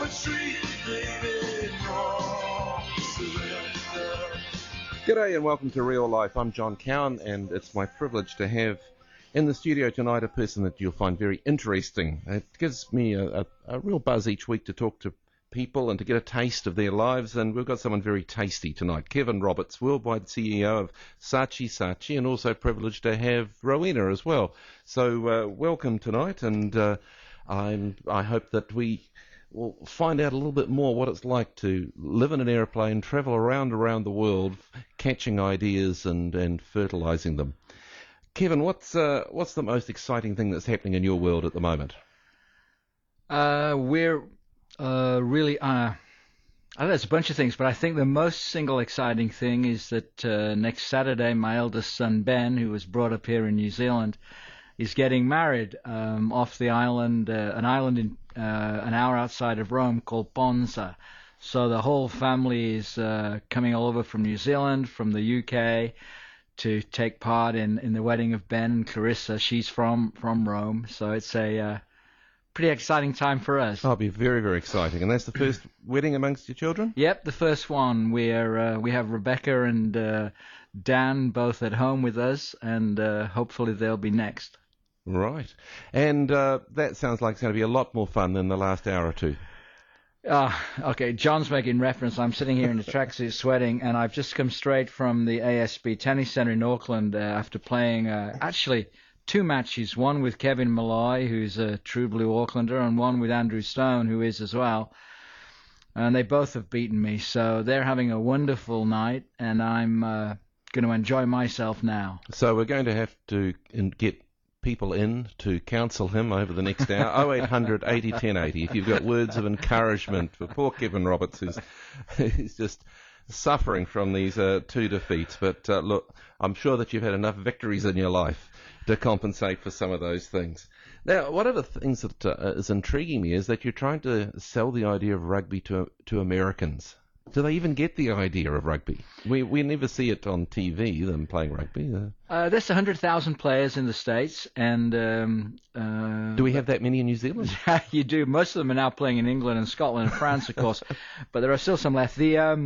street, baby, no surrender. G'day and welcome to Real Life. I'm John Cowan, and it's my privilege to have in the studio tonight a person that you'll find very interesting. It gives me a real buzz each week to talk to people and to get a taste of their lives, and we've got someone very tasty tonight. Kevin Roberts, worldwide CEO of Saatchi Saatchi, and also privileged to have Rowena as well. So welcome tonight, and I hope that we will find out a little bit more what it's like to live in an airplane, travel around the world, catching ideas and fertilizing them. Kevin, what's the most exciting thing that's happening in your world at the moment? We're really, I know there's a bunch of things, but I think the most single exciting thing is that next Saturday, my eldest son Ben, who was brought up here in New Zealand, is getting married off the island, an island in an hour outside of Rome called Ponza. So the whole family is coming all over from New Zealand, from the UK, to take part in the wedding of Ben and Clarissa. She's from Rome, so it's a pretty exciting time for us. Oh, it'll be very, very exciting. And that's the first wedding amongst your children? Yep, the first one. We have Rebecca and Dan both at home with us, and hopefully they'll be next. Right. And that sounds like it's going to be a lot more fun than the last hour or two. Okay, John's making reference. I'm sitting here in the tracksuit sweating, and I've just come straight from the ASB Tennis Centre in Auckland after playing actually two matches, one with Kevin Malloy, who's a true blue Aucklander, and one with Andrew Stone, who is as well. And they both have beaten me, so they're having a wonderful night, and I'm going to enjoy myself now. So we're going to have to get people in to counsel him over the next hour. 0800 80 10 80 if you've got words of encouragement for poor Kevin Roberts, who's just suffering from these two defeats. But look, I'm sure that you've had enough victories in your life to compensate for some of those things. Now, one of the things that is intriguing me is that you're trying to sell the idea of rugby to Americans. Do they even get the idea of rugby? We never see it on TV, them playing rugby. There's 100,000 players in the States, and do we have that many in New Zealand? You do. Most of them are now playing in England and Scotland and France, of course, but there are still some left.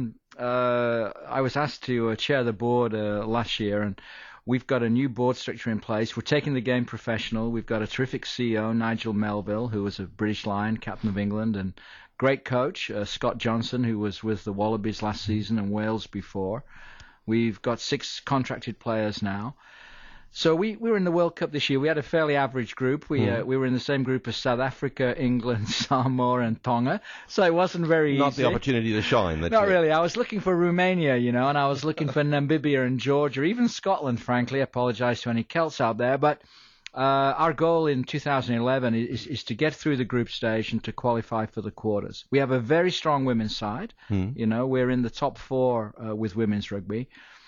I was asked to chair the board last year, and we've got a new board structure in place. We're taking the game professional. We've got a terrific CEO, Nigel Melville, who was a British Lion, captain of England, and great coach, Scott Johnson, who was with the Wallabies last season and Wales before. We've got 6 contracted players now. So we were in the World Cup this year. We had a fairly average group. We were in the same group as South Africa, England, Samoa, and Tonga. So it wasn't very easy. Not the opportunity to shine. Not really. I was looking for Romania, and I was looking for Namibia and Georgia, even Scotland, frankly. I apologise to any Celts out there. But our goal in 2011 is to get through the group stage and to qualify for the quarters. We have a very strong women's side. We're in the top 4 with women's rugby.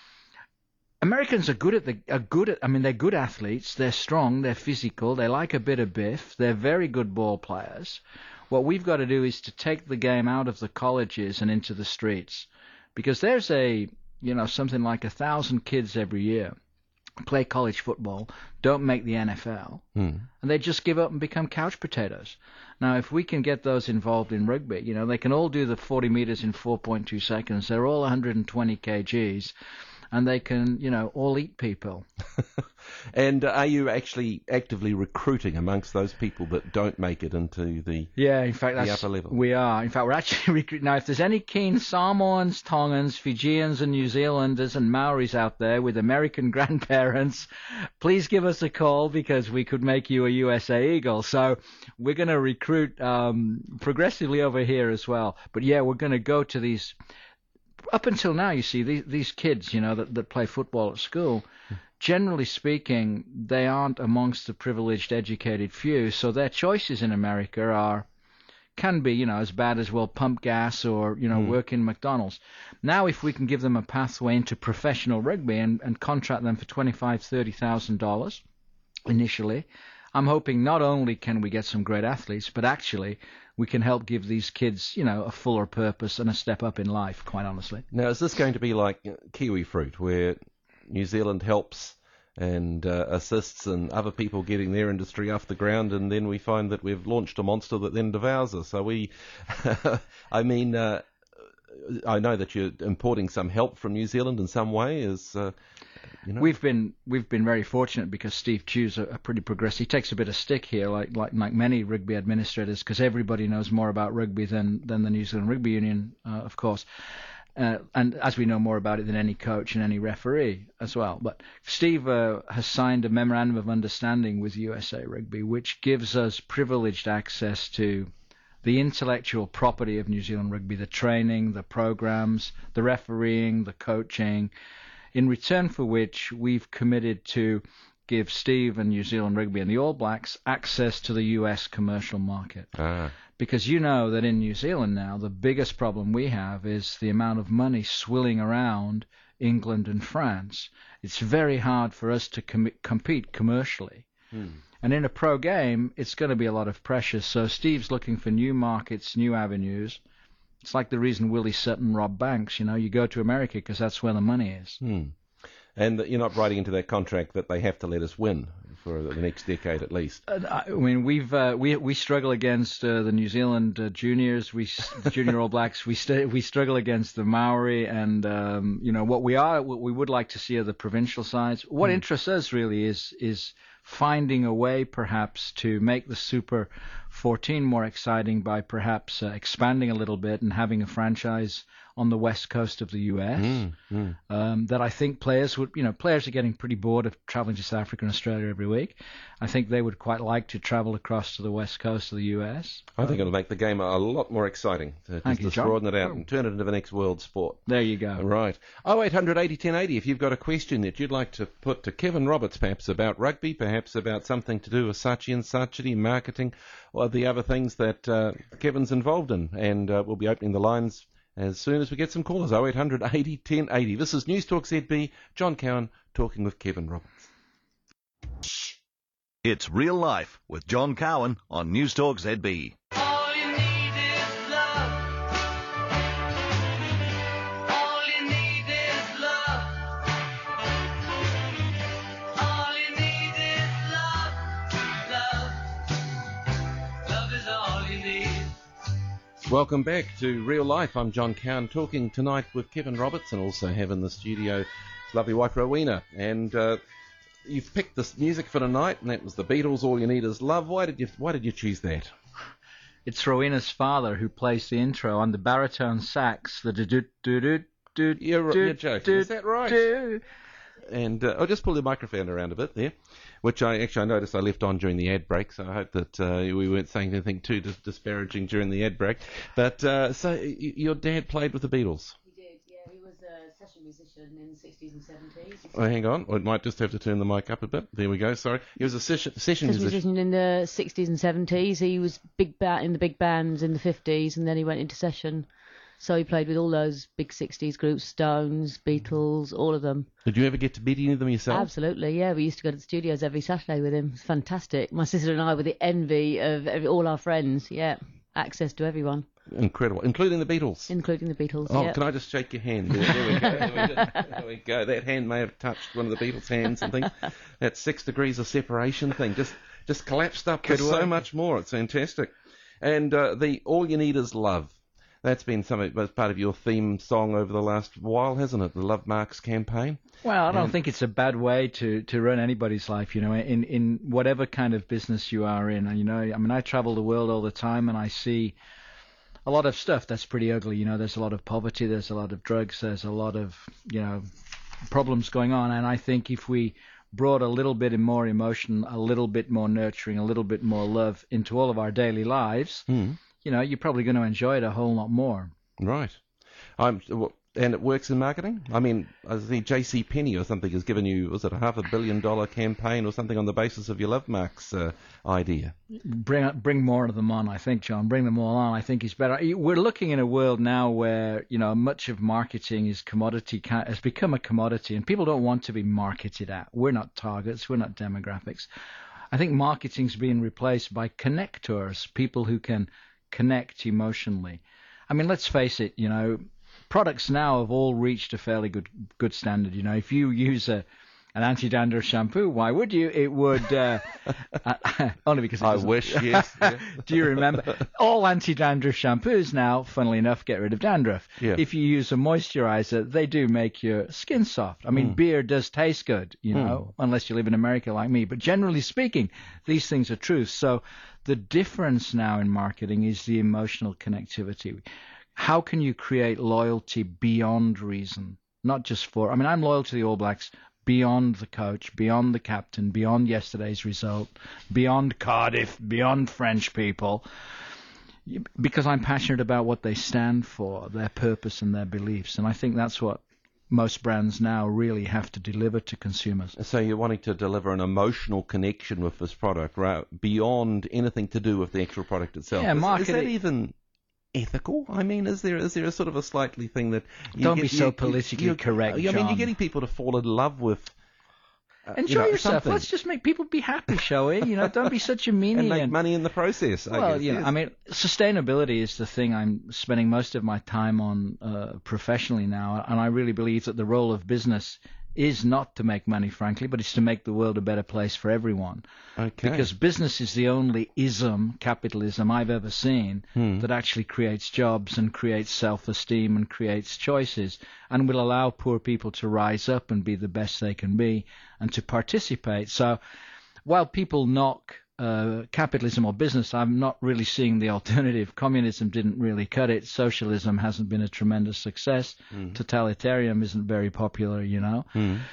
Americans are they're good athletes. They're strong. They're physical. They like a bit of biff. They're very good ball players. What we've got to do is to take the game out of the colleges and into the streets, because there's something like 1,000 kids every year play college football, don't make the NFL, and they just give up and become couch potatoes. Now, if we can get those involved in rugby, they can all do the 40 meters in 4.2 seconds. They're all 120 kgs. And they can, all eat people. And are you actually actively recruiting amongst those people that don't make it into the upper level? We are. In fact, we're actually recruiting. Now, if there's any keen Samoans, Tongans, Fijians, and New Zealanders and Maoris out there with American grandparents, please give us a call, because we could make you a USA Eagle. So we're going to recruit progressively over here as well. But yeah, we're going to go to these. Up until now, you see, these kids, that play football at school, generally speaking, they aren't amongst the privileged, educated few, so their choices in America can be, as bad as, pump gas or, work in McDonald's. Now, if we can give them a pathway into professional rugby and contract them for $25,000, $30,000 initially, I'm hoping not only can we get some great athletes, but actually we can help give these kids, a fuller purpose and a step up in life, quite honestly. Now, is this going to be like kiwi fruit, where New Zealand helps and assists and other people getting their industry off the ground, and then we find that we've launched a monster that then devours us. So we, I mean, I know that you're importing some help from New Zealand in some way. We've been very fortunate because Steve Chew's a pretty progressive. He takes a bit of stick here, like many rugby administrators, because everybody knows more about rugby than the New Zealand Rugby Union, of course. And as we know more about it than any coach and any referee as well. But Steve has signed a memorandum of understanding with USA Rugby, which gives us privileged access to the intellectual property of New Zealand Rugby, the training, the programs, the refereeing, the coaching, in return for which we've committed to give Steve and New Zealand Rugby and the All Blacks access to the US commercial market. Because you know that in New Zealand now, the biggest problem we have is the amount of money swilling around England and France. It's very hard for us to compete commercially. And in a pro game, it's going to be a lot of pressure. So Steve's looking for new markets, new avenues. It's like the reason Willie Sutton robbed banks. You go to America because that's where the money is. And you're not writing into that contract that they have to let us win for the next decade at least. I mean, we struggle against the New Zealand juniors, junior All Blacks. We struggle against the Maori, and what we would like to see are the provincial sides. What interests us really is finding a way perhaps to make the Super 14 more exciting by perhaps expanding a little bit and having a franchise on the west coast of the US. That I think players are getting pretty bored of traveling to South Africa and Australia every week. I think they would quite like to travel across to the west coast of the US. I think it'll make the game a lot more exciting. Just broaden it out and turn it into the next world sport. There you go. Right. 0800 80 10 80 if you've got a question that you'd like to put to Kevin Roberts, perhaps about rugby, perhaps about something to do with Saatchi and Saatchi, marketing, or the other things that Kevin's involved in. And we'll be opening the lines as soon as we get some callers. 0800 80 10 80. This is News Talk ZB. John Cowan talking with Kevin Roberts. It's Real Life with John Cowan on News Talk ZB. All you need is love. All you need is love. All you need is love. Love is all you need. Welcome back to Real Life. I'm John Cowan talking tonight with Kevin Roberts, and also have in the studio his lovely wife Rowena. And you've picked this music for tonight, and that was the Beatles, All You Need Is Love. Why did you choose that? It's Rowena's father who plays the intro on the baritone sax. The do-do-do-do-do. You're joking. Is that right? And I'll just pull the microphone around a bit there, which I noticed I left on during the ad break, so I hope that we weren't saying anything too disparaging during the ad break. But so your dad played with the Beatles? He did, yeah. He was a session musician in the 60s and 70s. Oh, hang on. I might just have to turn the mic up a bit. There we go. Sorry. He was a session musician in the 60s and 70s. He was in the big bands in the 50s, and then he went into session. So he played with all those big 60s groups, Stones, Beatles, all of them. Did you ever get to meet any of them yourself? Absolutely, yeah. We used to go to the studios every Saturday with him. It was fantastic. My sister and I were the envy of all our friends, yeah. Access to everyone. Incredible. Including the Beatles? Including the Beatles, Oh, yeah. Can I just shake your hand? There we go. There we go. That hand may have touched one of the Beatles' hands and things. That 6 degrees of separation thing just collapsed up. There's so much more. It's fantastic. And the All You Need Is Love. That's been something that's part of your theme song over the last while, hasn't it? The Love Marks campaign. Well, I don't think it's a bad way to run anybody's life, in whatever kind of business you are in. And, I travel the world all the time, and I see a lot of stuff that's pretty ugly. There's a lot of poverty, there's a lot of drugs, there's a lot of, problems going on. And I think if we brought a little bit more emotion, a little bit more nurturing, a little bit more love into all of our daily lives, you're probably going to enjoy it a whole lot more. Right. And it works in marketing? I mean, I think J.C. Penney or something has given you, was it a $500 million campaign or something on the basis of your Love Marks idea? Bring more of them on, I think, John. Bring them all on. I think it's better. We're looking in a world now where, much of marketing is has become a commodity, and people don't want to be marketed at. We're not targets. We're not demographics. I think marketing's being replaced by connectors, people who can connect emotionally. I mean, let's face it, products now have all reached a fairly good standard. If you use a an anti-dandruff shampoo. Why would you? It would only because it I doesn't- wish, yes. Yeah. Do you remember? All anti-dandruff shampoos now, funnily enough, get rid of dandruff. Yeah. If you use a moisturizer, they do make your skin soft. I mean, beer does taste good, you know, unless you live in America like me. But generally speaking, these things are true. So the difference now in marketing is the emotional connectivity. How can you create loyalty beyond reason? Not just for, I mean, I'm loyal to the All Blacks beyond the coach, beyond the captain, beyond yesterday's result, beyond Cardiff, beyond French people, because I'm passionate about what they stand for, their purpose and their beliefs. And I think that's what most brands now really have to deliver to consumers. So you're wanting to deliver an emotional connection with this product, right? Beyond anything to do with the actual product itself. Yeah, Is that marketing- even ethical? I mean, is there a sort of a slightly thing that Don't be so politically correct, I mean, John. you're getting people to fall in love with. Enjoy yourself. something. Let's just make people be happy, shall we? You know, don't be such a meanie. And make money in the process. I Well, guess, you know, yes. I mean, sustainability is the thing I'm spending most of my time on professionally now, and I really believe that the role of business is not to make money, frankly, but it's to make the world a better place for everyone. Okay. Because business is the only capitalism I've ever seen that actually creates jobs and creates self-esteem and creates choices and will allow poor people to rise up and be the best they can be and to participate. So while people knock capitalism or business, I'm not really seeing the alternative. Communism didn't really cut it. Socialism hasn't been a tremendous success. Totalitarianism isn't very popular, you know.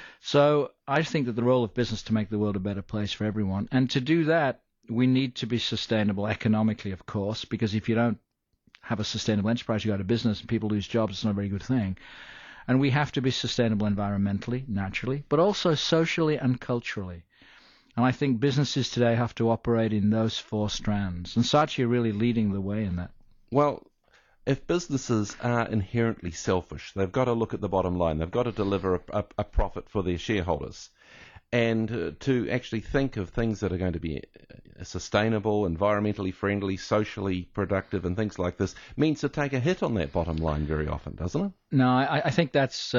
So I think that the role of business to make the world a better place for everyone. And to do that, we need to be sustainable economically, of course, because if you don't have a sustainable enterprise, you go out of business and people lose jobs, it's not a very good thing. And we have to be sustainable environmentally, naturally, but also socially and culturally. And I think businesses today have to operate in those four strands. And Saatchi are really leading the way in that. Well, if businesses are inherently selfish, they've got to look at the bottom line. They've got to deliver a profit for their shareholders. And to actually think of things that are going to be sustainable, environmentally friendly, socially productive, and things like this means to take a hit on that bottom line very often, doesn't it? No, I think that's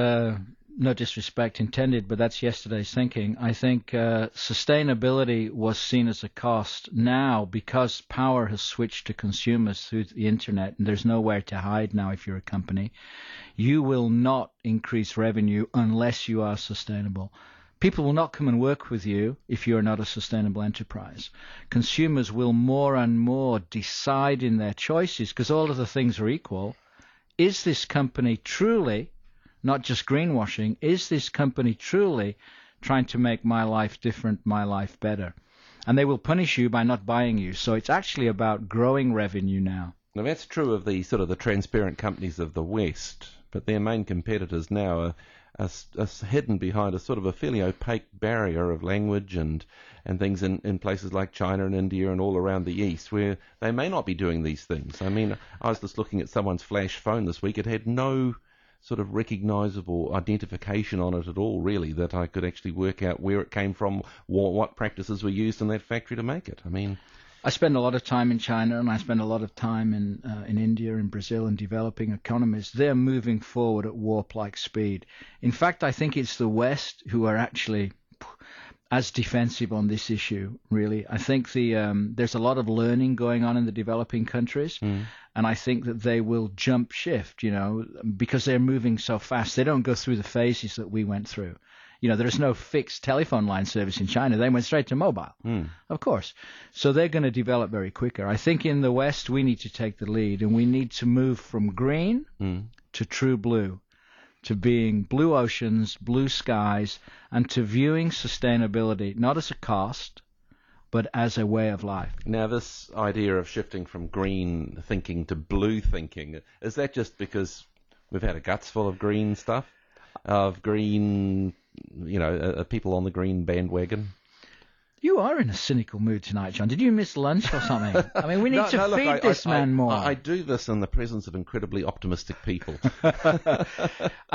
no disrespect intended, but that's yesterday's thinking. I think sustainability was seen as a cost. Now, because power has switched to consumers through the internet, and there's nowhere to hide now if you're a company, you will not increase revenue unless you are sustainable. People will not come and work with you if you're not a sustainable enterprise. Consumers will more and more decide in their choices, because all of the things are equal. Is this company truly, not just greenwashing, is this company truly trying to make my life different, my life better? And they will punish you by not buying you. So it's actually about growing revenue now. Now, that's true of the sort of the transparent companies of the West, but their main competitors now are hidden behind a sort of a fairly opaque barrier of language and things in places like China and India and all around the East, where they may not be doing these things. I mean, I was just looking at someone's flash phone this week. It had no sort of recognizable identification on it at all, really, that I could actually work out where it came from, what practices were used in that factory to make it. I mean, I spend a lot of time in China, and I spend a lot of time in India and Brazil and developing economies. They're moving forward at warp-like speed. In fact, I think it's the West who are actually as defensive on this issue, really. I think there's a lot of learning going on in the developing countries, and I think that they will jump shift, you know, because they're moving so fast. They don't go through the phases that we went through. You know, there's no fixed telephone line service in China. They went straight to mobile, of course. So they're going to develop very quicker. I think in the West, we need to take the lead, and we need to move from green to true blue, to being blue oceans, blue skies, and to viewing sustainability not as a cost, but as a way of life. now this idea of shifting from green thinking to blue thinking, is that just because we've had a guts full of green stuff, of green, you know, people on the green bandwagon? You are in a cynical mood tonight, John. Did you miss lunch or something? I mean, we need to look, feed this man more. I do this in the presence of incredibly optimistic people. I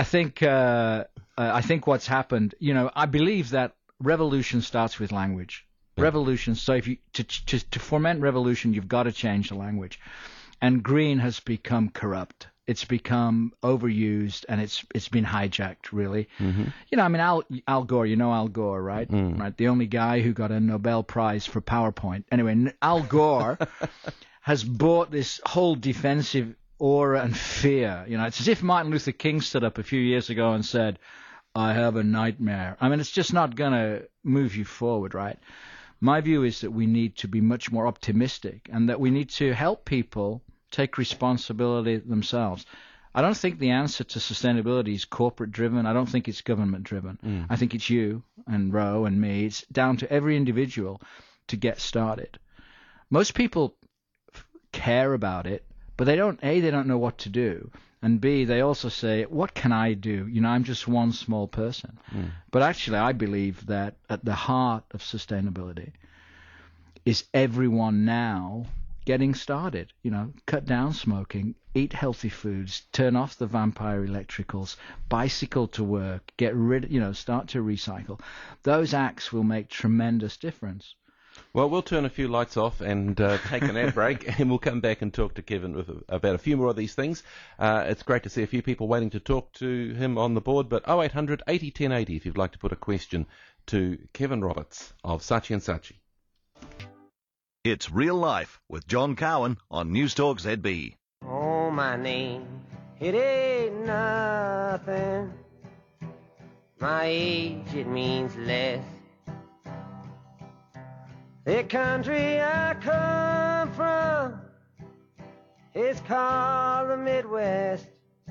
think what's happened, you know, I believe that revolution starts with language. Revolution. So if you to foment revolution, you've got to change the language. And green has become corrupt. it's become overused and it's been hijacked, really. You know, I mean, Al Gore, you know Al Gore, right? Right, the only guy who got a Nobel Prize for PowerPoint. Anyway, Al Gore has bought this whole defensive aura and fear. You know, it's as if Martin Luther King stood up a few years ago and said, "I have a nightmare." I mean, it's just not going to move you forward, right? My view is that we need to be much more optimistic and that we need to help people take responsibility themselves. I don't think the answer to sustainability is corporate driven. I don't think it's government driven. I think it's you and Ro and me. It's down to every individual to get started. Most people care about it, but they don't know what to do. And B, they also say, what can I do? You know, I'm just one small person. But actually, I believe that at the heart of sustainability is everyone now getting started. You know, cut down smoking, eat healthy foods, turn off the vampire electricals, bicycle to work, get rid, you know, start to recycle. Those acts will make tremendous difference. Well, we'll turn a few lights off and take an ad break, and we'll come back and talk to Kevin about a few more of these things. It's great to see a few people waiting to talk to him on the board, but 0800 80 1080 if you'd like to put a question to Kevin Roberts of Saatchi & Saatchi. It's Real Life with John Cowan on Newstalk ZB. Oh, my name, it ain't nothing. My age, it means less. The country I come from is called the Midwest.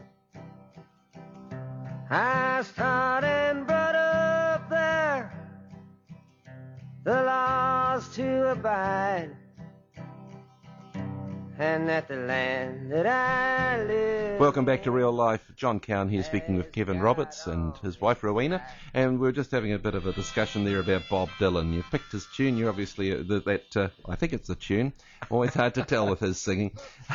I started and brought up there the laws to abide, and that the land that I live. Welcome back to Real Life. John Cowan here speaking with Kevin Roberts and his wife Rowena, and we're just having a bit of a discussion there about Bob Dylan. You've picked his tune. You're obviously I think it's a tune. Always hard to tell with his singing.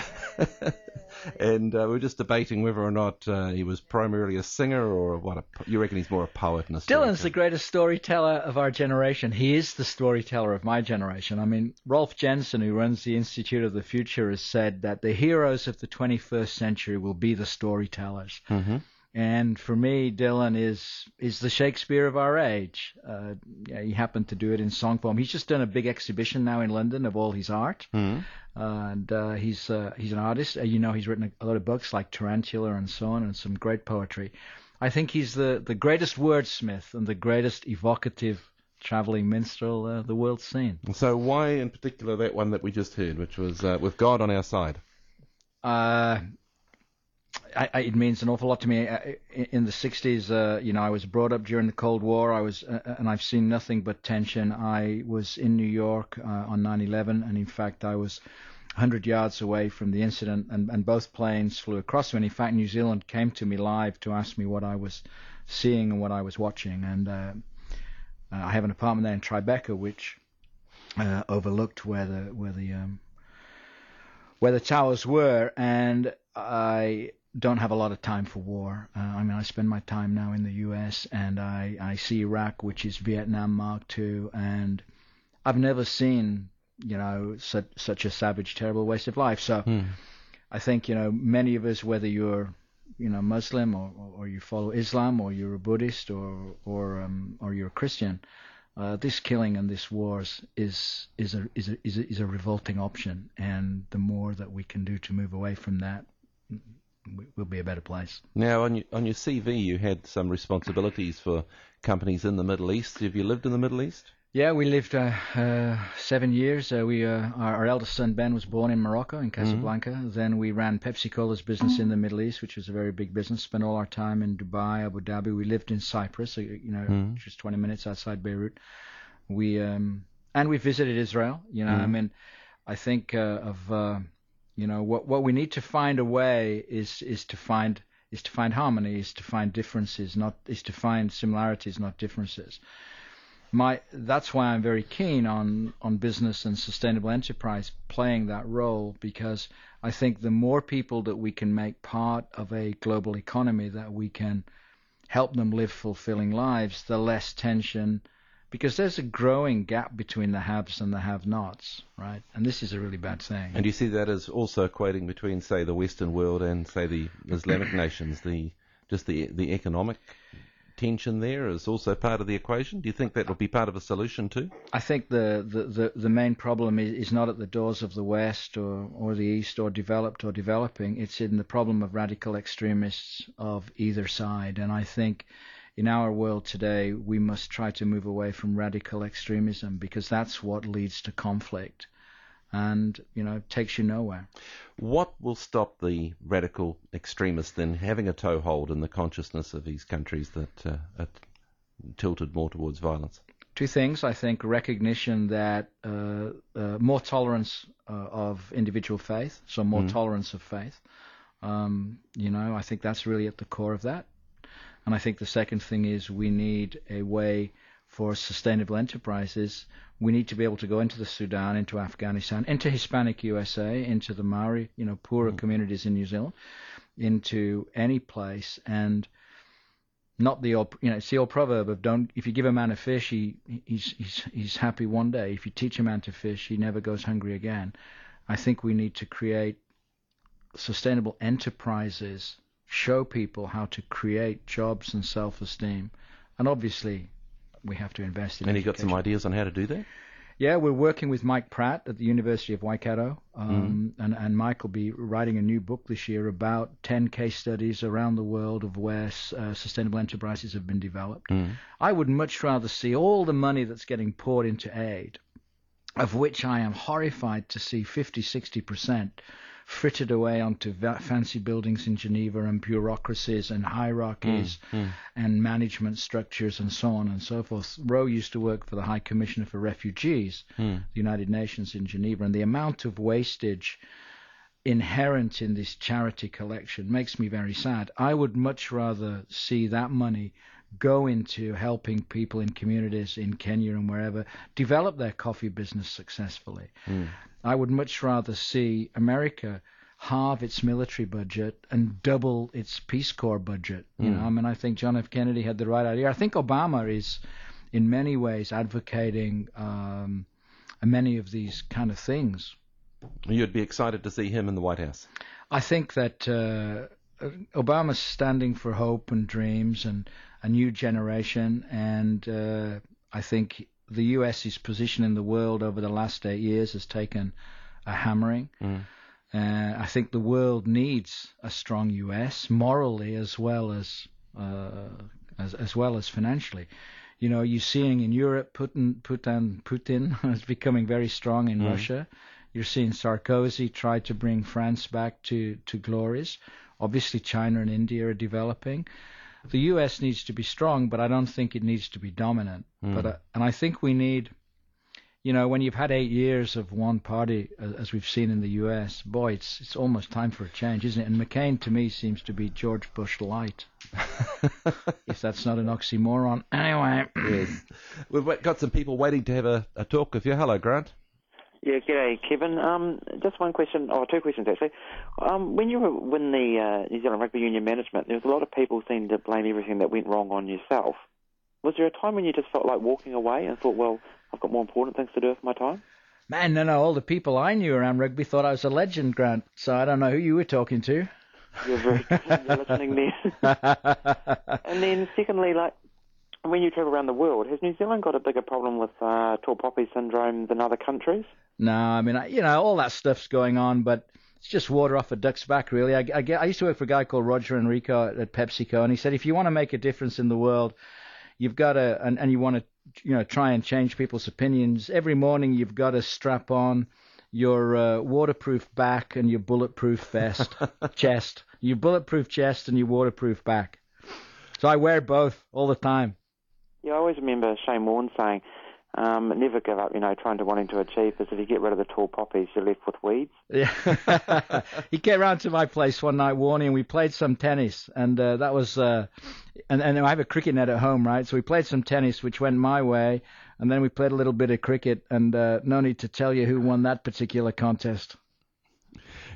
And we're just debating whether or not he was primarily a singer or you reckon he's more a poet and a storyteller. Dylan's the greatest storyteller of our generation. He is the storyteller of my generation. I mean, Rolf Jensen, who runs the Institute of the Future, has said that the heroes of the 21st century will be the storytellers. And for me, Dylan is the Shakespeare of our age. He happened to do it in song form. He's just done a big exhibition now in London of all his art. And he's an artist. You know, he's written a lot of books like Tarantula and so on, and some great poetry. I think he's the greatest wordsmith and the greatest evocative traveling minstrel the world's seen. So why in particular that one that we just heard, which was With God on Our Side? It means an awful lot to me. In the 60s, you know, I was brought up during the Cold War. And I've seen nothing but tension. I was in New York on 9/11, and in fact, I was 100 yards away from the incident, and both planes flew across me. And in fact, New Zealand came to me live to ask me what I was seeing and what I was watching. And I have an apartment there in Tribeca, which overlooked where the towers were, and I don't have a lot of time for war. I mean, I spend my time now in the U.S., and I see Iraq, which is Vietnam Mark II, and I've never seen, you know, such a savage, terrible waste of life. So I think, you know, many of us, whether you're, you know, Muslim or you follow Islam, or you're a Buddhist or you're a Christian, this killing and this wars is a revolting option, and the more that we can do to move away from that, we'll be a better place. Now, on your CV, you had some responsibilities for companies in the Middle East. Have you lived in the Middle East? Yeah, we lived 7 years. Our eldest son Ben was born in Morocco, in Casablanca. Then we ran Pepsi-Cola's business in the Middle East, which was a very big business. Spent all our time in Dubai, Abu Dhabi. We lived in Cyprus, you know, just 20 minutes outside Beirut. We visited Israel. You know, I mean, I think you know, what we need to find a way is to find harmony, is to find differences, is to find similarities, not differences. That's why I'm very keen on business and sustainable enterprise playing that role, because I think the more people that we can make part of a global economy, that we can help them live fulfilling lives, the less tension because there's a growing gap between the haves and the have-nots, right? And this is a really bad thing. And do you see that as also equating between, say, the Western world and, say, the Islamic nations? The economic tension there is also part of the equation. Do you think that will be part of a solution too? I think the main problem is not at the doors of the West or the East or developed or developing. It's in the problem of radical extremists of either side. And I think in our world today, we must try to move away from radical extremism, because that's what leads to conflict and, takes you nowhere. What will stop the radical extremists then having a toehold in the consciousness of these countries that are tilted more towards violence? Two things. I think recognition that more tolerance of individual faith, so more tolerance of faith. I think that's really at the core of that. And I think the second thing is we need a way for sustainable enterprises. We need to be able to go into the Sudan, into Afghanistan, into Hispanic USA, into the Maori, poorer communities in New Zealand, into any place, and not the old, it's the old proverb of if you give a man a fish, he's happy one day. If you teach a man to fish, he never goes hungry again. I think we need to create sustainable enterprises, show people how to create jobs and self-esteem, and obviously we have to invest in education. And you got some ideas on how to do that? Yeah, we're working with Mike Pratt at the University of Waikato, and Mike will be writing a new book this year about 10 case studies around the world of where sustainable enterprises have been developed. I would much rather see all the money that's getting poured into aid, of which I am horrified to see 50-60% frittered away onto fancy buildings in Geneva and bureaucracies and hierarchies and management structures and so on and so forth. Roe used to work for the High Commissioner for Refugees, the United Nations in Geneva, and the amount of wastage inherent in this charity collection makes me very sad. I would much rather see that money go into helping people in communities in Kenya and wherever develop their coffee business successfully. I would much rather see America halve its military budget and double its Peace Corps budget. I think John F. Kennedy had the right idea. I think Obama is, in many ways, advocating many of these kind of things. You'd be excited to see him in the White House. I think that Obama's standing for hope and dreams and a new generation, and I think the U.S.'s position in the world over the last 8 years has taken a hammering. I think the world needs a strong U.S. morally as well as financially. You're seeing in Europe Putin is becoming very strong in Russia. You're seeing Sarkozy try to bring France back to glories. Obviously, China and India are developing. The U.S. needs to be strong, but I don't think it needs to be dominant. And I think we need, when you've had 8 years of one party, as we've seen in the U.S., boy, it's almost time for a change, isn't it? And McCain, to me, seems to be George Bush light, if that's not an oxymoron. Anyway. Yes. We've got some people waiting to have a talk with you. Hello, Grant. Yeah, g'day, Kevin. Just one question, two questions actually. When you were in the New Zealand Rugby Union management, there was a lot of people seemed to blame everything that went wrong on yourself. Was there a time when you just felt like walking away and thought, well, I've got more important things to do with my time? Man, no. All the people I knew around rugby thought I was a legend, Grant. So I don't know who you were talking to. You're very good. You're listening there. And then secondly, when you travel around the world, has New Zealand got a bigger problem with tall poppy syndrome than other countries? No, all that stuff's going on, but it's just water off a duck's back, really. I used to work for a guy called Roger Enrico at PepsiCo, and he said if you want to make a difference in the world, you've got to, and you want to, try and change people's opinions. Every morning you've got to strap on your waterproof back and your bulletproof chest, your bulletproof chest and your waterproof back. So I wear both all the time. Yeah, I always remember Shane Warne saying, never give up, wanting to achieve, because if you get rid of the tall poppies, you're left with weeds. Yeah. He came round to my place one night, Warnie, and we played some tennis, and that was, and I have a cricket net at home, right? So we played some tennis, which went my way, and then we played a little bit of cricket, and no need to tell you who won that particular contest.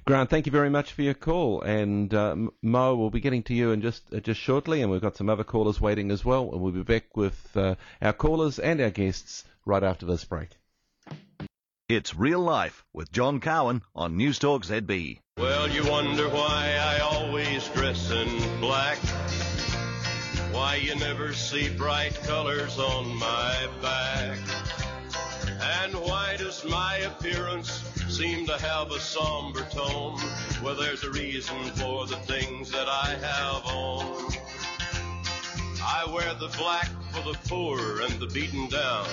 Grant, thank you very much for your call. And Mo, we'll be getting to you in just shortly, and we've got some other callers waiting as well. And we'll be back with our callers and our guests right after this break. It's Real Life with John Cowan on News Talk ZB. Well, you wonder why I always dress in black. Why you never see bright colors on my back. And why does my appearance seem to have a somber tone? Well, there's a reason for the things that I have on. I wear the black for the poor and the beaten down,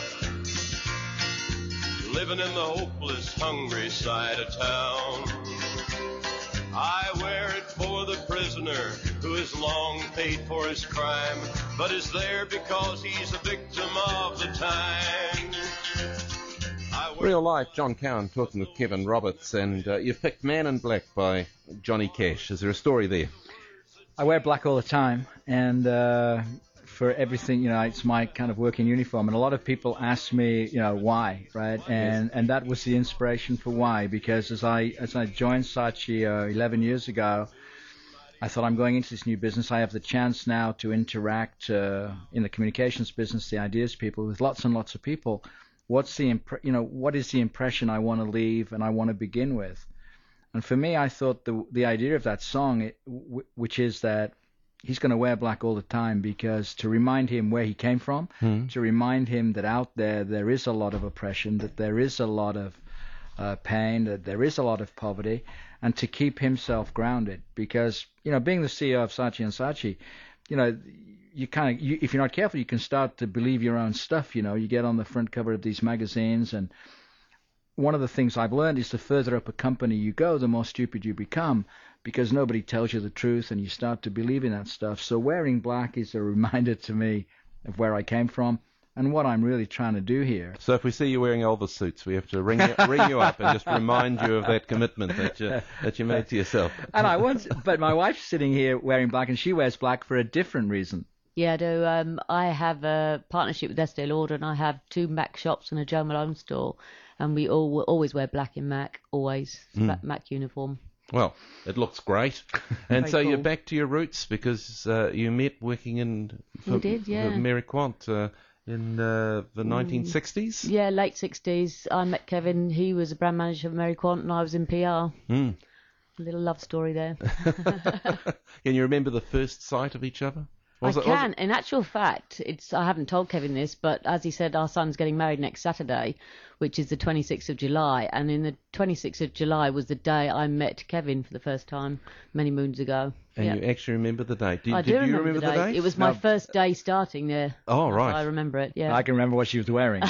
living in the hopeless, hungry side of town. I wear it for the prisoner who has long paid for his crime, but is there because he's a victim of the time. Real Life, John Cowan talking with Kevin Roberts, and you've picked Man in Black by Johnny Cash. Is there a story there? I wear black all the time, and for everything, it's my kind of working uniform. And a lot of people ask me, why, right? And that was the inspiration for why, because as I joined Saatchi 11 years ago, I thought, I'm going into this new business. I have the chance now to interact in the communications business, the ideas people, with lots and lots of people. What is the impression I want to leave and I want to begin with? And for me, I thought the idea of that song, which is that he's going to wear black all the time, because to remind him where he came from, to remind him that out there is a lot of oppression, that there is a lot of pain, that there is a lot of poverty, and to keep himself grounded. Because, being the CEO of Saatchi & Saatchi, if you're not careful, you can start to believe your own stuff. You get on the front cover of these magazines, and one of the things I've learned is the further up a company you go, the more stupid you become, because nobody tells you the truth, and you start to believe in that stuff. So wearing black is a reminder to me of where I came from and what I'm really trying to do here. So if we see you wearing Elvis suits, we have to ring you up and just remind you of that commitment that you made to yourself. And but my wife's sitting here wearing black, and she wears black for a different reason. Yeah, I do. I have a partnership with Estee Lauder, and I have 2 Mac shops and a Jo Malone store, and we always wear black in Mac, always. Mac uniform. Well, it looks great. And so cool. You're back to your roots, because you met working for Mary Quant in the 1960s? Yeah, late 60s. I met Kevin. He was a brand manager of Mary Quant, and I was in PR. A little love story there. Can you remember the first sight of each other? In actual fact, I haven't told Kevin this, but as he said, our son's getting married next Saturday, which is the 26th of July. And in the 26th of July was the day I met Kevin for the first time many moons ago. And you actually remember the date? I do remember the date. It was my first day starting there. Oh, right. I remember it, yeah. I can remember what she was wearing,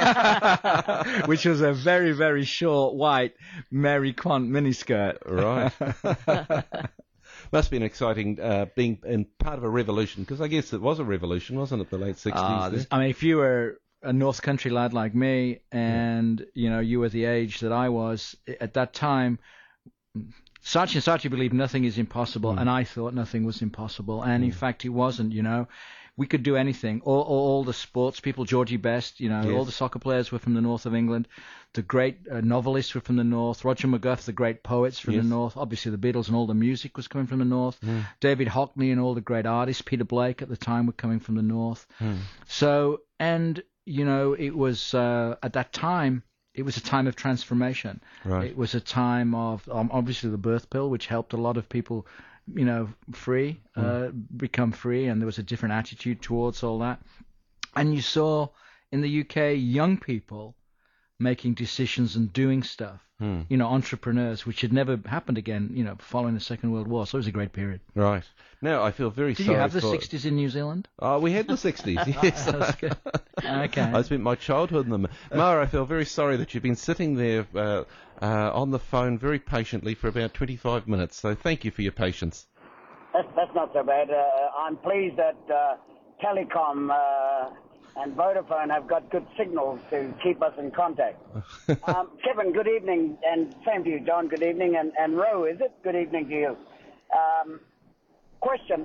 which was a very, very short white Mary Quant miniskirt. Right. Must be an exciting being in part of a revolution, because I guess it was a revolution, wasn't it, the late 60s? I mean, if you were a North Country lad like me, and you were the age that I was at that time, Saatchi & Saatchi believed nothing is impossible, and I thought nothing was impossible, and in fact it wasn't. We could do anything. All the sports people, Georgie Best, all the soccer players were from the north of England. The great novelists were from the north. Roger McGuff, the great poets from the north. Obviously the Beatles and all the music was coming from the north. David Hockney and all the great artists, Peter Blake at the time, were coming from the north. So, and, it was, at that time, it was a time of transformation. Right. It was a time of, obviously the birth pill, which helped a lot of people become free, and there was a different attitude towards all that. And you saw in the UK young people making decisions and doing stuff, entrepreneurs, which had never happened again, following the Second World War. So it was a great period. Right. Now, I feel very sorry. Did you have the 60s in New Zealand? We had the 60s, yes. That's good. Okay. I spent my childhood in them. Mara, I feel very sorry that you've been sitting there on the phone very patiently for about 25 minutes, so thank you for your patience. That's not so bad. I'm pleased that Telecom and Vodafone have got good signals to keep us in contact. Kevin, good evening, and same to you, John, good evening, and Ro, is it? Good evening to you. Question,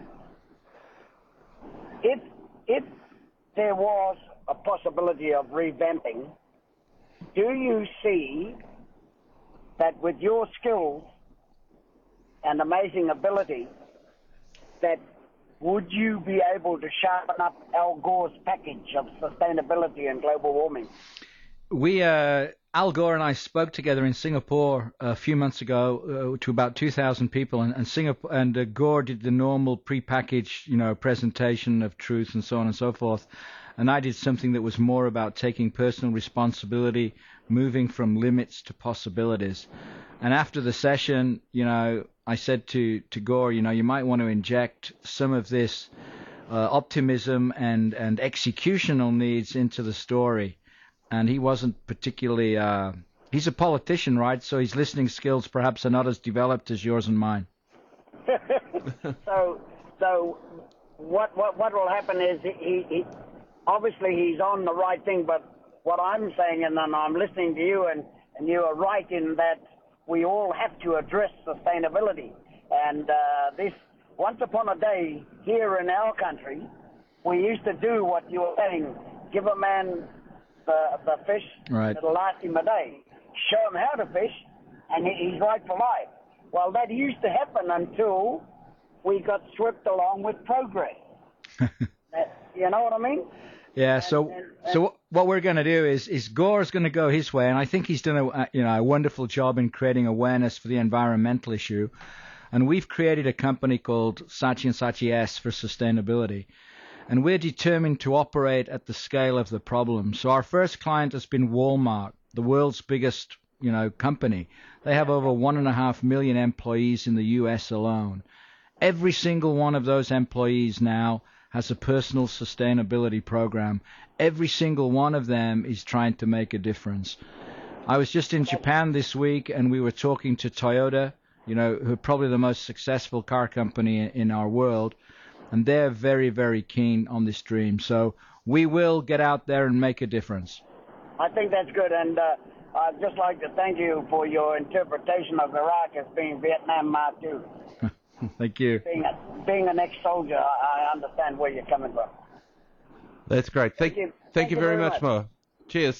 if there was a possibility of revamping, do you see that with your skills and amazing ability, that would you be able to sharpen up Al Gore's package of sustainability and global warming? Al Gore and I spoke together in Singapore a few months ago to about 2,000 people, and Gore did the normal prepackaged, presentation of truth and so on and so forth, and I did something that was more about taking personal responsibility, moving from limits to possibilities. And after the session, I said to Gore, you might want to inject some of this optimism and executional needs into the story. And he wasn't particularly, he's a politician, right? So his listening skills perhaps are not as developed as yours and mine. So what will happen is he obviously he's on the right thing, but what I'm saying, and then I'm listening to you, and you are right in that we all have to address sustainability. And this, once upon a day, here in our country, we used to do what you were saying, give a man the fish, right, that'll last him a day. Show him how to fish, and he's right for life. Well, that used to happen until we got swept along with progress. You know what I mean? Yeah. So what we're going to do is Gore's going to go his way, and I think he's done a wonderful job in creating awareness for the environmental issue. And we've created a company called Saatchi & Saatchi S for sustainability. And we're determined to operate at the scale of the problem. So our first client has been Walmart, the world's biggest, company. They have over 1.5 million employees in the U.S. alone. Every single one of those employees now has a personal sustainability program. Every single one of them is trying to make a difference. I was just in Japan this week, and we were talking to Toyota, who are probably the most successful car company in our world. And they're very, very keen on this dream. So we will get out there and make a difference. I think that's good. And I'd just like to thank you for your interpretation of Iraq as being Vietnam Mark II. Thank you. Being an ex-soldier, I understand where you're coming from. That's great. Thank you very much, Mo. Cheers.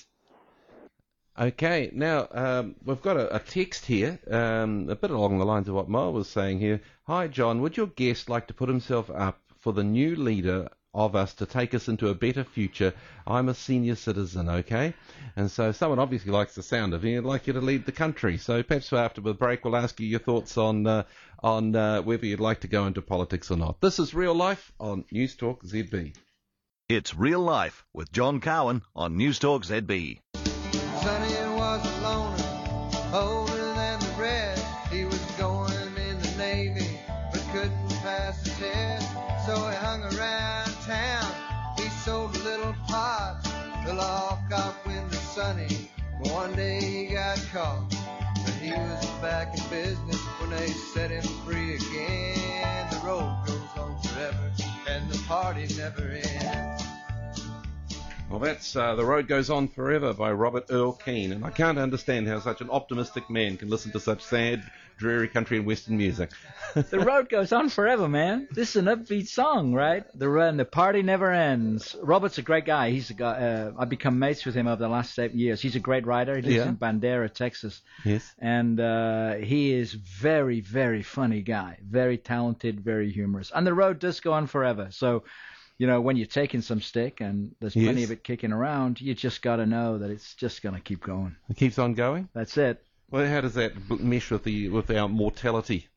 Okay, now we've got a text here, a bit along the lines of what Mo was saying here. Hi, John. Would your guest like to put himself up for the new leader of us to take us into a better future? I'm a senior citizen, okay? And so someone obviously likes the sound of you and would like you to lead the country. So perhaps after the break we'll ask you your thoughts on whether you'd like to go into politics or not. This is Real Life on News Talk ZB. It's Real Life with John Cowan on News Talk ZB. Sonny was a loner, older than the rest. He was going in the Navy, but couldn't pass the test. So he hung around town. He sold a little pot to lock up window Sonny. But one day he got caught, but he was back in business when they set him free again. The road goes on forever, and the party never ends. Well, that's The Road Goes On Forever by Robert Earl Keen, and I can't understand how such an optimistic man can listen to such sad, dreary country and western music. The road goes on forever, man. This is an upbeat song, right? The party never ends. Robert's a great guy. He's a guy. I've become mates with him over the last 7 years. He's a great writer. He lives in Bandera, Texas. Yes. And he is very, very funny guy. Very talented, very humorous. And the road does go on forever. So, when you're taking some stick and there's plenty of it kicking around, you just got to know that it's just going to keep going. It keeps on going? That's it. Well, how does that mesh with our mortality?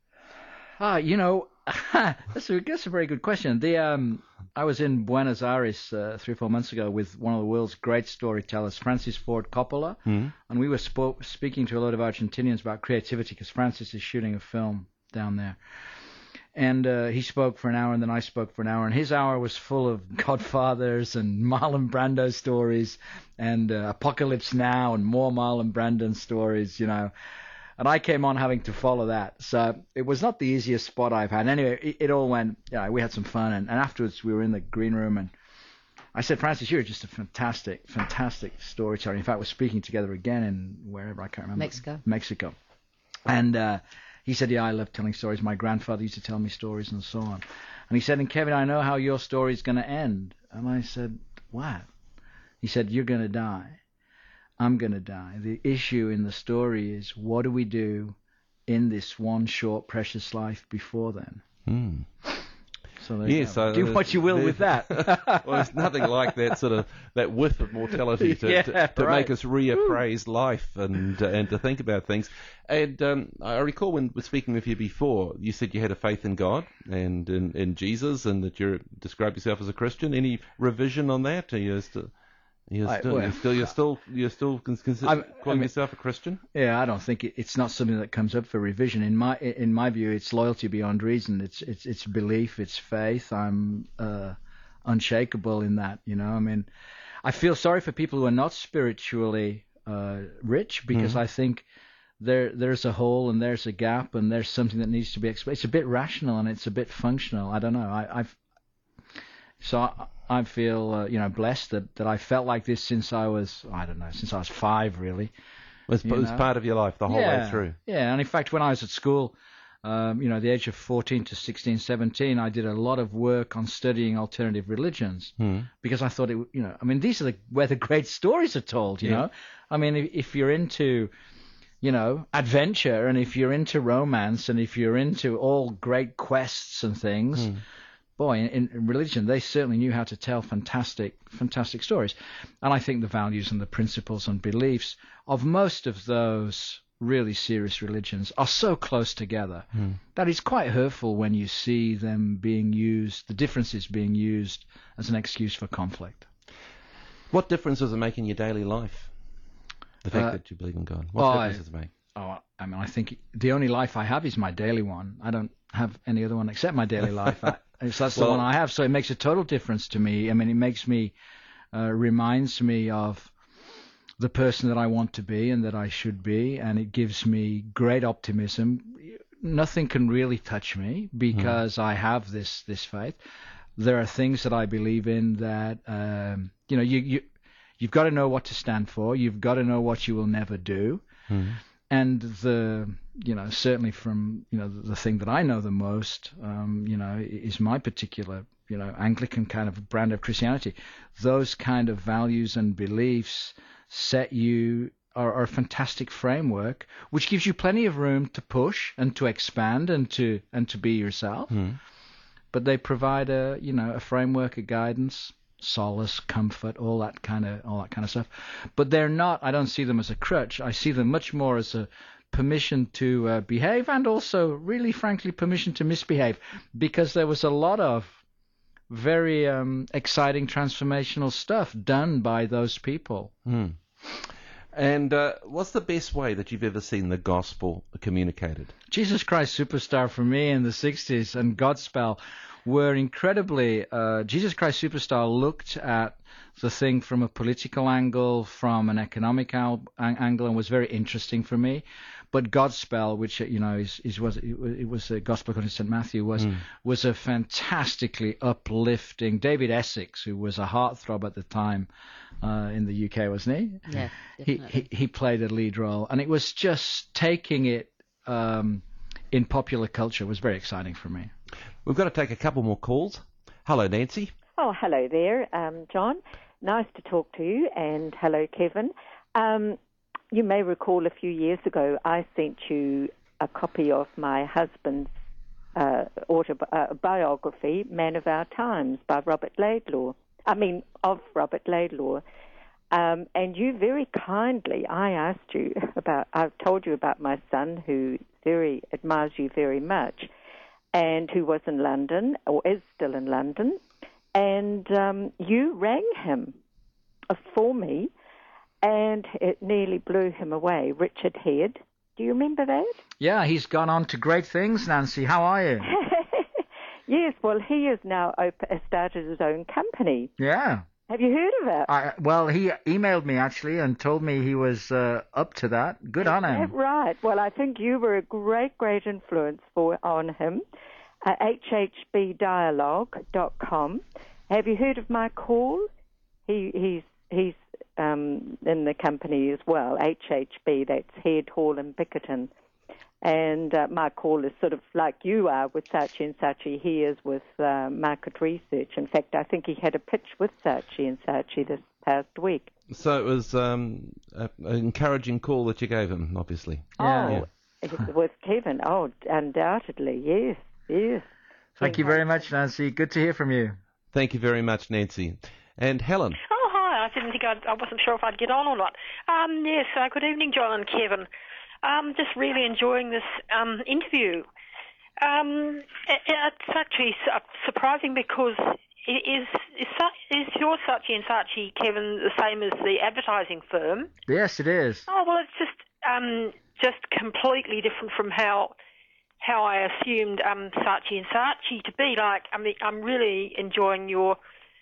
That's a very good question. I was in Buenos Aires 3 or 4 months ago with one of the world's great storytellers, Francis Ford Coppola, and we were speaking to a lot of Argentinians about creativity because Francis is shooting a film down there. And he spoke for an hour, and then I spoke for an hour, and his hour was full of Godfathers and Marlon Brando stories and Apocalypse Now and more Marlon Brando stories, And I came on having to follow that. So it was not the easiest spot I've had. Anyway, it all went, we had some fun, and afterwards we were in the green room, and I said, Francis, you're just a fantastic, fantastic storyteller. In fact, we're speaking together again in wherever, I can't remember. Mexico. And he said, I love telling stories. My grandfather used to tell me stories and so on. And he said, and Kevin, I know how your story's going to end. And I said, what? He said, you're going to die. I'm going to die. The issue in the story is, what do we do in this one short, precious life before then. So there you go. So do what you will with that. Well, there's nothing like that whiff of mortality to make us reappraise life and to think about things. And I recall when we're speaking with you before, you said you had a faith in God and in Jesus, and that you describe yourself as a Christian. Any revision on that? Are you still? You're still calling yourself a Christian? Yeah, I don't think it's not something that comes up for revision. In my view, it's loyalty beyond reason. It's belief, it's faith. I'm unshakable in that. You know, I mean, I feel sorry for people who are not spiritually rich, because I think there's a hole and there's a gap and there's something that needs to be explained. It's a bit rational and it's a bit functional. I don't know. I feel blessed that I felt like this since I was 5 really. It was part of your life the whole way through. Yeah, and in fact when I was at school, the age of 14 to 16, 17, I did a lot of work on studying alternative religions because I thought these are where the great stories are told, you know. I mean, if you're into adventure, and if you're into romance, and if you're into all great quests and things, boy, in religion, they certainly knew how to tell fantastic stories. And I think the values and the principles and beliefs of most of those really serious religions are so close together that it's quite hurtful when you see them being used, the differences being used as an excuse for conflict. What difference does it make in your daily life, the fact that you believe in God? What difference does it make? I think the only life I have is my daily one. I don't have any other one except my daily life. That's the one I have, so it makes a total difference to me. I mean, it makes me, reminds me of the person that I want to be and that I should be, and it gives me great optimism. Nothing can really touch me because I have this faith. There are things that I believe in that, you've got to know what to stand for. You've got to know what you will never do. And certainly from, the thing that I know the most, is my particular, Anglican kind of brand of Christianity. Those kind of values and beliefs are a fantastic framework, which gives you plenty of room to push and to expand and to be yourself. But they provide a framework, a guidance, solace, comfort, all that kind of stuff. But they're not. I don't see them as a crutch. I see them much more as a permission to behave, and also, really, frankly, permission to misbehave, because there was a lot of very exciting transformational stuff done by those people. And what's the best way that you've ever seen the gospel communicated? Jesus Christ Superstar for me in the 60s and Godspell were incredibly... Jesus Christ Superstar looked at the thing from a political angle, from an economic angle, and was very interesting for me. But Godspell, which it was a gospel according to St. Matthew, was a fantastically uplifting. David Essex, who was a heartthrob at the time in the UK, wasn't he? Yeah, he played a lead role, and it was just taking it in popular culture was very exciting for me. We've got to take a couple more calls. Hello, Nancy. Oh, hello there, John. Nice to talk to you, and hello, Kevin. You may recall a few years ago I sent you a copy of my husband's biography, Man of Our Times, by Robert Laidlaw. Of Robert Laidlaw. And you very kindly, I've told you about my son who very admires you very much, and who was in London, or is still in London, and you rang him for me, and it nearly blew him away. Richard Head. Do you remember that? Yeah, he's gone on to great things, Nancy. How are you? Yes, well, he has now started his own company. Yeah. Have you heard of it? Well, he emailed me, actually, and told me he was up to that. Good on him. Right. Well, I think you were a great influence on him. hhbdialogue.com. Have you heard of Mike Hall? He's in the company as well. HHB, that's Head, Hall and Bickerton. And Mike Hall is sort of like you are with Saatchi and Saatchi. He is with market research. In fact, I think he had a pitch with Saatchi and Saatchi this past week. So it was an encouraging call that you gave him, obviously. Oh, with Kevin. Oh, undoubtedly, yes, yes. Thank you very much, Nancy. Good to hear from you. Thank you very much, Nancy. And Helen. Oh, hi. I didn't think I wasn't sure if I'd get on or not. Yes, good evening, John and Kevin. Just really enjoying this interview. It's actually surprising because is your Saatchi & Saatchi, Kevin, the same as the advertising firm? Yes, it is. Oh, well, it's just completely different from how I assumed Saatchi & Saatchi to be. Like, I mean, I'm really enjoying your,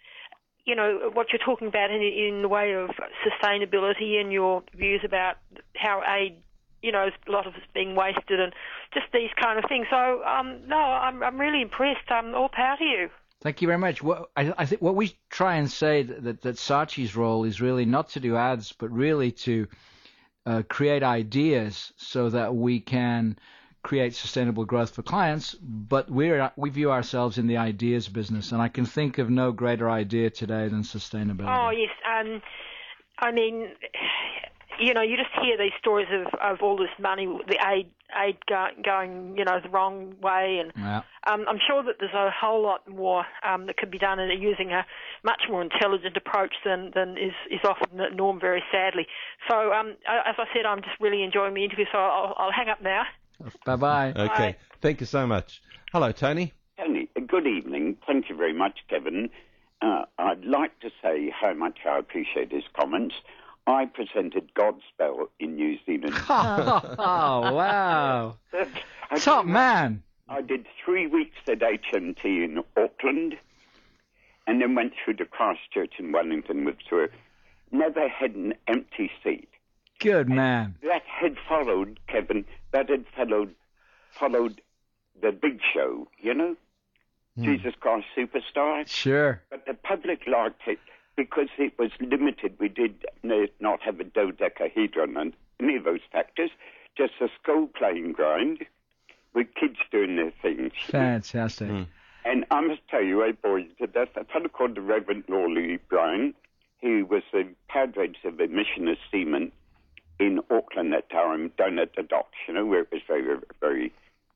what you're talking about in the way of sustainability and your views about how aid, a lot of it's being wasted and just these kind of things. So, no, I'm really impressed. All power to you. Thank you very much. I think what we try and say that Saatchi's role is really not to do ads, but really to create ideas so that we can create sustainable growth for clients. But we view ourselves in the ideas business, and I can think of no greater idea today than sustainability. Oh yes, I mean, you just hear these stories of all this money, the aid going the wrong way, and yeah. I'm sure that there's a whole lot more that could be done using a much more intelligent approach than is often the norm, very sadly. So, as I said, I'm just really enjoying the interview, so I'll hang up now. Bye-bye. Okay, Bye. Thank you so much. Hello, Tony. Tony, good evening. Thank you very much, Kevin. I'd like to say how much I appreciate his comments. I presented Godspell in New Zealand. Oh, wow. Top man. I did 3 weeks at HMT in Auckland and then went through to Christchurch in Wellington with tour. Never had an empty seat. Good man. That had followed, Kevin, followed the big show, Jesus Christ Superstar. Sure. But the public liked it because it was limited. We did not have a dodecahedron and any of those factors, just a skull playing ground with kids doing their things. Fantastic. And I must tell you, I bore you to death. A fellow called the Reverend Lawley Brown, who was the Padre of the Mission of Seamen in Auckland that time, down at the docks, where it was very, very, very,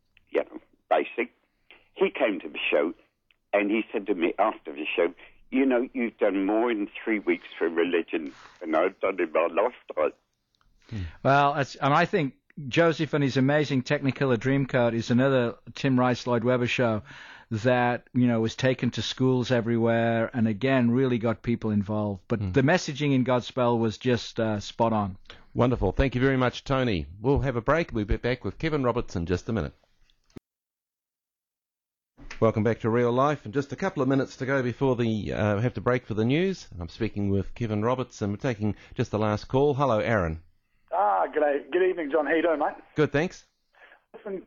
basic. He came to the show, and he said to me after the show, you've done more in 3 weeks for religion than I've done in my lifetime. Well, and I think Joseph and his amazing Technicolor Dreamcoat is another Tim Rice Lloyd Webber show that was taken to schools everywhere and again really got people involved. But the messaging in Godspell was just spot on. Wonderful. Thank you very much, Tony. We'll have a break. We'll be back with Kevin Roberts in just a minute. Welcome back to Real Life. And just a couple of minutes to go before we have to break for the news. I'm speaking with Kevin Roberts and we're taking just the last call. Hello, Aaron. G'day. Good evening, John. How you doing, mate? Good, thanks. Listen,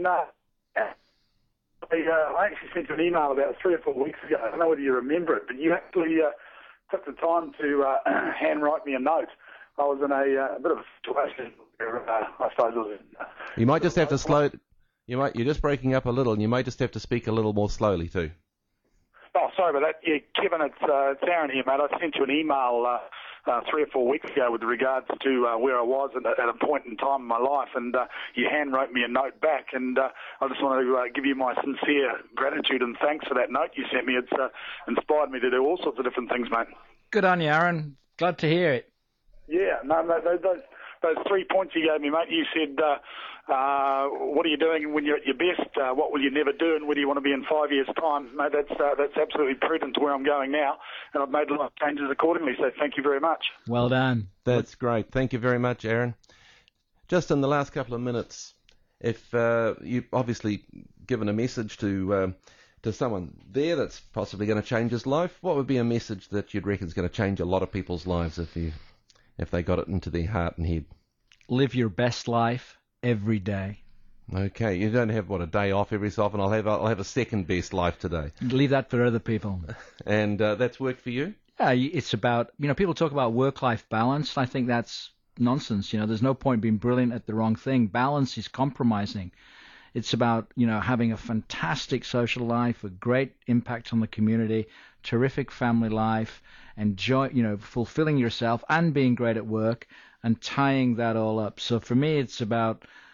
I actually sent you an email about 3 or 4 weeks ago. I don't know whether you remember it, but you actually took the time to handwrite me a note. I was in a bit of a situation where I suppose it was... You might just have to slow... You're just breaking up a little, and you might just have to speak a little more slowly too. Oh, sorry about that. Yeah, Kevin, it's Aaron here, mate. I sent you an email 3 or 4 weeks ago with regards to where I was at a point in time in my life, and you handwrote me a note back, and I just want to give you my sincere gratitude and thanks for that note you sent me. It's inspired me to do all sorts of different things, mate. Good on you, Aaron. Glad to hear it. Yeah, no, those 3 points you gave me, mate. You said, what are you doing when you're at your best? What will you never do, and where do you want to be in 5 years' time? Mate, that's absolutely prudent to where I'm going now, and I've made a lot of changes accordingly, so thank you very much. Well done. That's great. Thank you very much, Aaron. Just in the last couple of minutes, if you've obviously given a message to someone there that's possibly going to change his life, what would be a message that you'd reckon is going to change a lot of people's lives if they got it into their heart and head? Live your best life every day. Okay, you don't have a day off every so often. I'll have a second best life today. Leave that for other people. And that's worked for you? Yeah, it's about people talk about work-life balance. I think that's nonsense. There's no point being brilliant at the wrong thing. Balance is compromising. It's about having a fantastic social life, a great impact on the community, terrific family life, enjoy fulfilling yourself and being great at work and tying that all up. So for me, it's about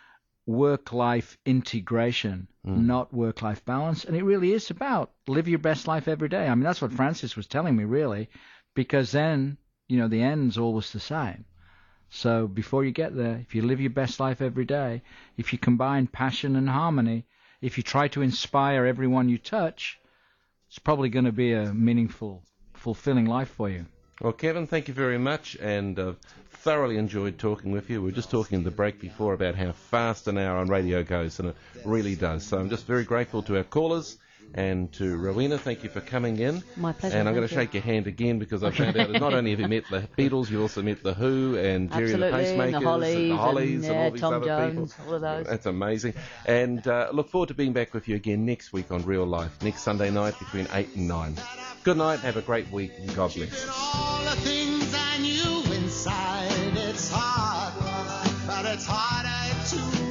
work-life integration, not work-life balance. And it really is about live your best life every day. I mean, that's what Francis was telling me, really, because then, the end's always the same. So before you get there, if you live your best life every day, if you combine passion and harmony, if you try to inspire everyone you touch, it's probably going to be a meaningful, fulfilling life for you. Well, Kevin, thank you very much, and thoroughly enjoyed talking with you. We were just talking in the break before about how fast an hour on radio goes, and it really does. So I'm just very grateful to our callers, and to Rowena, thank you for coming in. My pleasure. And I'm going to shake your hand again, because I found out that not only have you met the Beatles, you also met the Who and Jerry and the Pacemakers, and the Hollies and all these Tom other Jones, people. all of those. That's amazing. And look forward to being back with you again next week on Real Life, next Sunday night between 8 and 9. Good night, have a great week, and God bless. All the things I knew inside, it's hard, but it's harder to